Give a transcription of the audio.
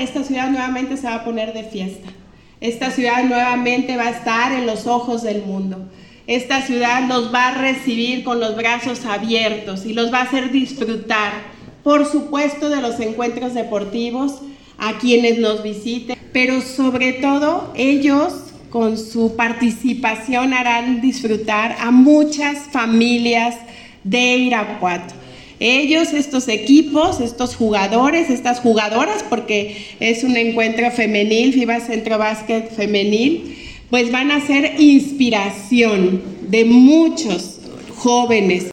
esta ciudad nuevamente se va a poner de fiesta. Esta ciudad nuevamente va a estar en los ojos del mundo. Esta ciudad los va a recibir con los brazos abiertos y los va a hacer disfrutar, por supuesto, de los encuentros deportivos a quienes nos visiten, pero sobre todo ellos con su participación harán disfrutar a muchas familias de Irapuato. Ellos, estos equipos, estos jugadores, estas jugadoras, porque es un encuentro femenil, FIBA Centro Básquet femenil, pues van a ser inspiración de muchos jóvenes.